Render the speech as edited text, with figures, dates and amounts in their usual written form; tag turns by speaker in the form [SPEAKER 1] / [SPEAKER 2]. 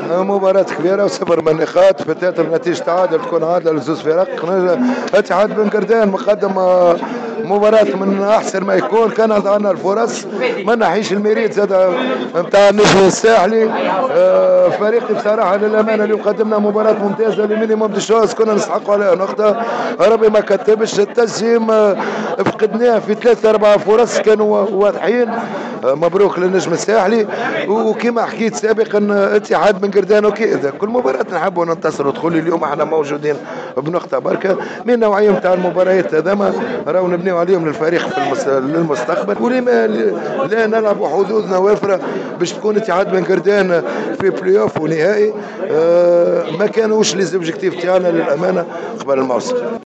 [SPEAKER 1] مباراة كبيرة وصفر من النقاط، بتات النتيجة تعادل تكون عادلة لزوز فرق. اتحاد بن قردان مقدم مباراة من أحسن ما يكون، كانت عندنا الفرص ما نحيش الميريت زاد نتاع النجم الساحلي. فريقي بصراحة للأمانة اليوم قدمنا مباراة ممتازة لمينيموم دي شوز كنا نسحقوا عليها نقطة. ربي ما كتبش التسجيم، فقدناه في 3-4 فرص كانوا واضحين. مبروك للنجم الساحلي. وكما حكيت سابقا اتحاد بن قردان وكذا كل مباراة نحبوا ننتصروا. تقول لي اليوم احنا موجودين بنقطة بركة من نوعية نتاع المباريات هذما راهو نبنيو عليهم للفريق في للمستقبل. ولما لا نلعبوا حظوظنا وافرة باش تكون اتحاد بن قردان في بلاي اوف ونهائي. ما كانوش لي زوبجيكتيف تاعنا للأمانة قبل الموسم.